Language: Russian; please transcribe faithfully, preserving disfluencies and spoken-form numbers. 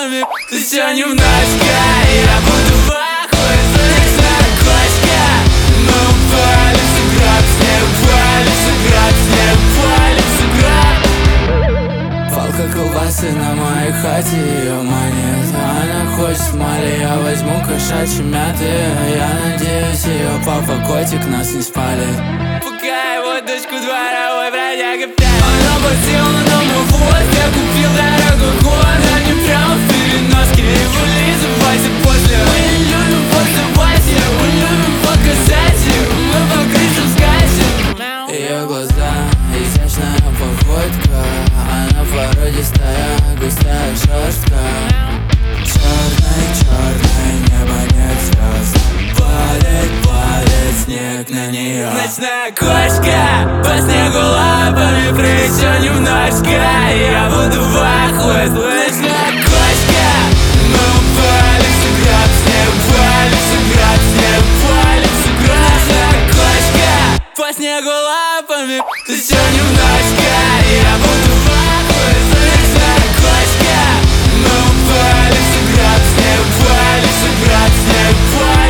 лапами. Ты все немножко, я буду в ахуе. Снежная кошка. Мы упали в сугроб, снег упали в сугроб, снег упали в сугроб. Палка колбасы на моей хате, ее манит. Она хочет мали, я возьму кошачьи мяты. Я надеюсь, ее папа котик нас не спалит. Пока его дочку дворовой бродяга пьяный. Она посела на мой хвост, я купил дорогу год. Они прямо в переноске, и вылизывайся после. Мы не любим поддавайся, мы любим показать. Мы по крышам скачем. Ее глаза, изящная походка. Она породистая, густая шерстка. Черный, черный, небо нет звезд. Падает, падает снег на нее. Ночная кошка, по снегу лапами прыгай еще немножко. Я буду в ахуе. Ночная кошка. Мы упали в сугроб, снег упали в сугроб, снег упали в сугроб. Ночная кошка, по снегу лапами еще немножко. Я буду в ахуе. Ночная кошка. Мы упали в сугроб, снег упали в сугроб, снег упали.